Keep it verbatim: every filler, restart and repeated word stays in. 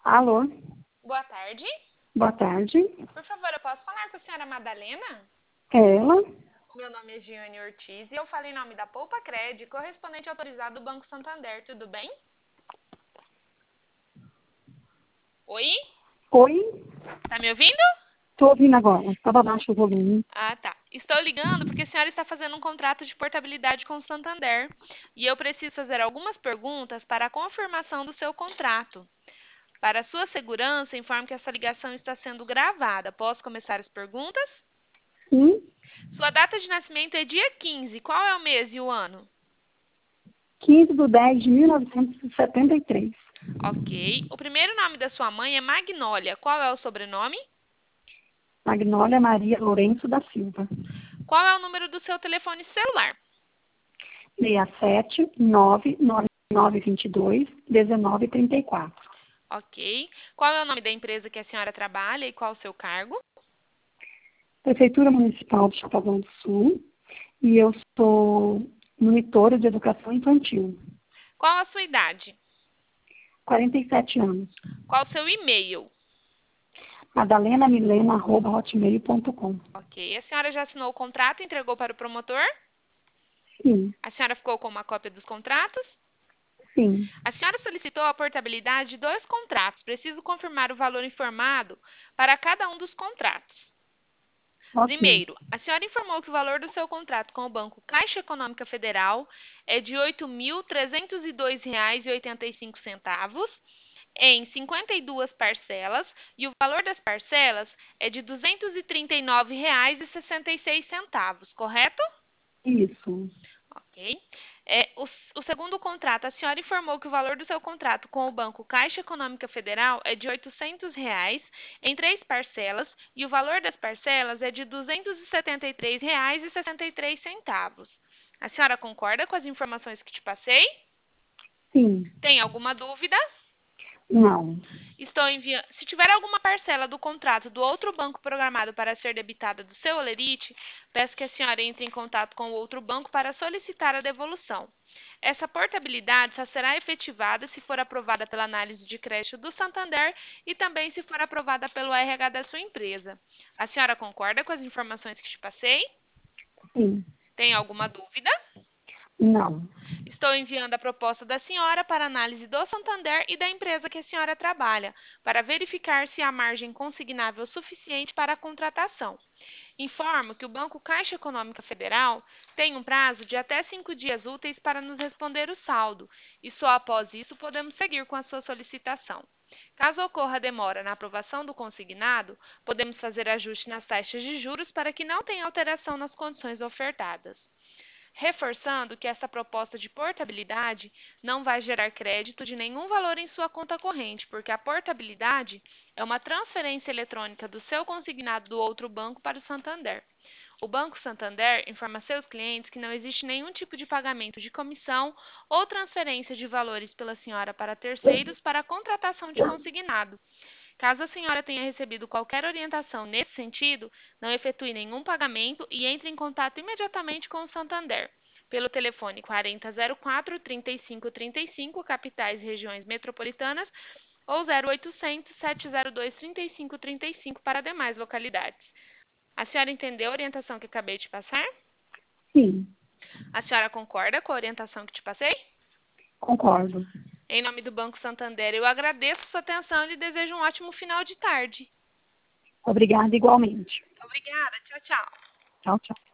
Alô, Boa tarde. boa tarde. Por favor, eu posso falar com a senhora Madalena? É ela? Meu nome é Giane Ortiz e eu falo em nome da Poupa Cred, correspondente autorizado do Banco Santander, tudo bem? Oi? Oi? Tá me ouvindo? Tô ouvindo agora. Estava baixo o volume. Ah, tá. Estou ligando porque a senhora está fazendo um contrato de portabilidade com o Santander e eu preciso fazer algumas perguntas para a confirmação do seu contrato. Para a sua segurança, informo que essa ligação está sendo gravada. Posso começar as perguntas? Sim, Sua data de nascimento é dia quinze. Qual é o mês e o ano? quinze de dez de mil novecentos e setenta e três. Ok. O primeiro nome da sua mãe é Magnólia. Qual é o sobrenome? Magnólia Maria Lourenço da Silva. Qual é o número do seu telefone celular? seis sete nove nove nove dois dois um nove três quatro. Ok. Qual é o nome da empresa que a senhora trabalha e qual o seu cargo? Prefeitura Municipal de Chapadão do Sul. E eu sou monitora de educação infantil. Qual a sua idade? quarenta e sete anos. Qual o seu e-mail? madalena milena arroba hotmail ponto com. Ok. A senhora já assinou o contrato e entregou para o promotor? Sim, A senhora ficou com uma cópia dos contratos? sim. A senhora solicitou a portabilidade de dois contratos. Preciso confirmar o valor informado para cada um dos contratos. Ok. Primeiro, a senhora informou que o valor do seu contrato com o Banco Caixa Econômica Federal é de oito mil trezentos e dois reais e oitenta e cinco centavos em cinquenta e duas parcelas e o valor das parcelas é de duzentos e trinta e nove reais e sessenta e seis centavos, correto? Isso. Ok. É, o, o segundo contrato, a senhora informou que o valor do seu contrato com o Banco Caixa Econômica Federal é de oitocentos reais em três parcelas e o valor das parcelas é de duzentos e setenta e três reais e sessenta e três centavos. A senhora concorda com as informações que te passei? Sim. Tem alguma dúvida? Não. Estou enviando. Se tiver alguma parcela do contrato do outro banco programado para ser debitada do seu holerite, peço que a senhora entre em contato com o outro banco para solicitar a devolução. Essa portabilidade só será efetivada se for aprovada pela análise de crédito do Santander e também se for aprovada pelo R H da sua empresa. A senhora concorda com as informações que te passei? Sim. Tem alguma dúvida? Não. Estou enviando a proposta da senhora para análise do Santander e da empresa que a senhora trabalha, para verificar se há margem consignável suficiente para a contratação. Informo que o Banco Caixa Econômica Federal tem um prazo de até cinco dias úteis para nos responder o saldo, e só após isso podemos seguir com a sua solicitação. Caso ocorra demora na aprovação do consignado, podemos fazer ajuste nas taxas de juros para que não tenha alteração nas condições ofertadas. Reforçando que essa proposta de portabilidade não vai gerar crédito de nenhum valor em sua conta corrente, porque a portabilidade é uma transferência eletrônica do seu consignado do outro banco para o Santander. O Banco Santander informa a seus clientes que não existe nenhum tipo de pagamento de comissão ou transferência de valores pela senhora para terceiros para a contratação de consignado. Caso a senhora tenha recebido qualquer orientação nesse sentido, não efetue nenhum pagamento e entre em contato imediatamente com o Santander, pelo telefone quarenta zero quatro, trinta e cinco trinta e cinco, capitais e regiões metropolitanas, ou zero oitocentos, sete zero dois, trinta e cinco trinta e cinco para demais localidades. A senhora entendeu a orientação que acabei de passar? Sim. A senhora concorda com a orientação que te passei? Concordo. Em nome do Banco Santander, eu agradeço sua atenção e lhe desejo um ótimo final de tarde. Obrigada igualmente. Obrigada. Tchau, tchau. Tchau, tchau.